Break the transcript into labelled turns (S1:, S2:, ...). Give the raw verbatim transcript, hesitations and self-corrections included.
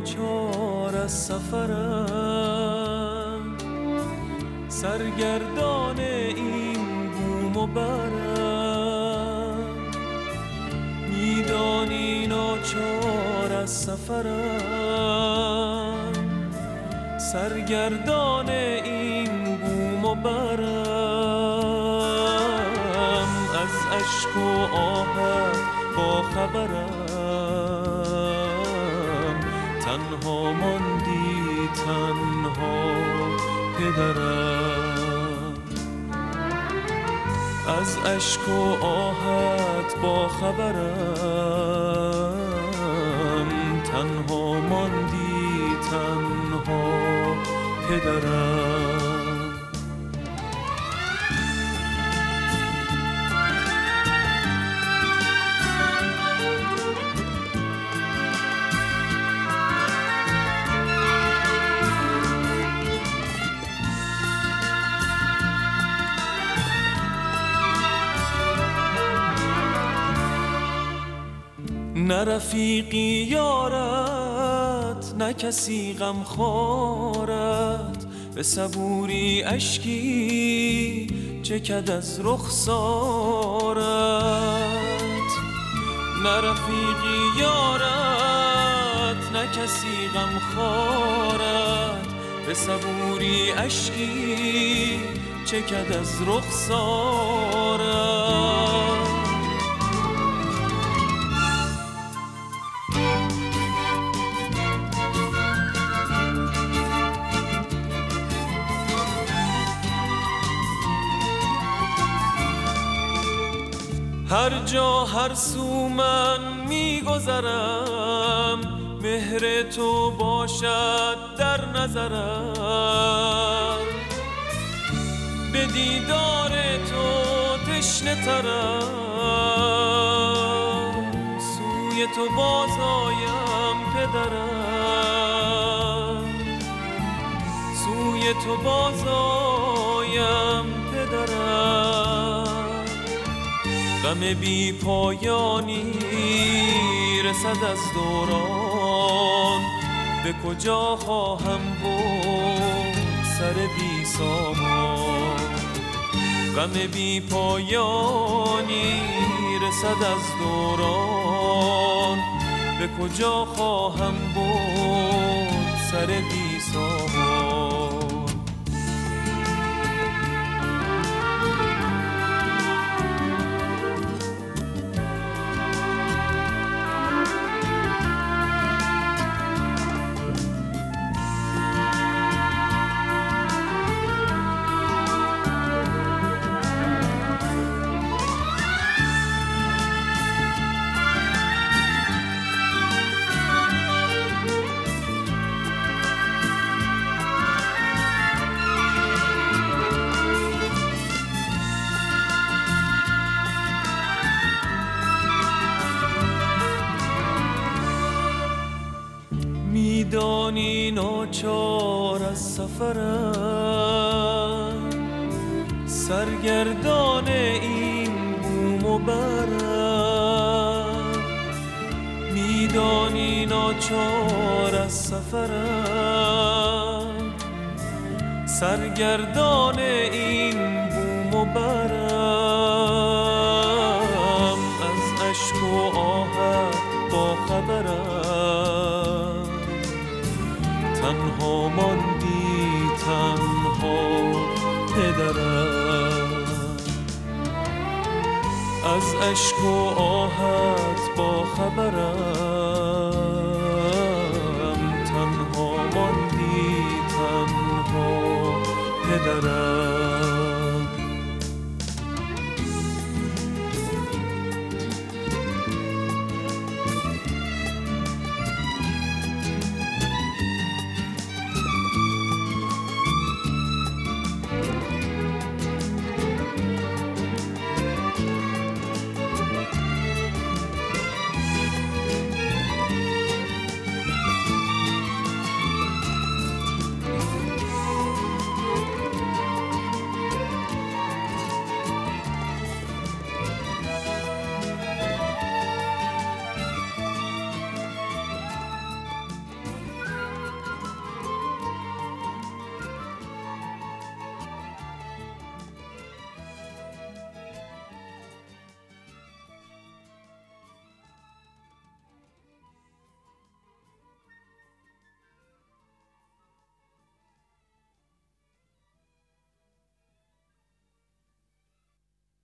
S1: ناچار از سفرم، سرگردان این بوم و برم. میدانی ناچار از سفرم، سرگردان این بوم و برم. از اشک و آهت با خبرم، تنها ماندی تنها پدرم. از اشک و آهت با خبرم، تنها ماندی تنها پدرم. نه رفیقی یارت، نه کسی غمخوارت، به صبوری اشکی چکد از رخسارت. نه رفیقی یارت، نه کسی غمخوارت، به صبوری اشکی چکد از رخسارت. هر جا هر سو من میگذرم، مهر تو باشد در نظرم. به دیدار تو تشنه ترم، سوی تو بازآیم پدرم. سوی تو بازآیم پدرم. غم بی پایانی رسد از دوران، به کجا خواهم برد سر بی سامان. غم بی پایانی رسد از دوران، به کجا خواهم برد سر بی سامان. میدانی ناچار از سفرم، سرگردان این بوم و برم. میدانی ناچار از سفرم، سرگردان این بوم و برم. از اشک و آهت با خبرم، تنها ماندی تنها پدرم. از اشک و آهت با خبرم، تنها ماندی تنها پدرم.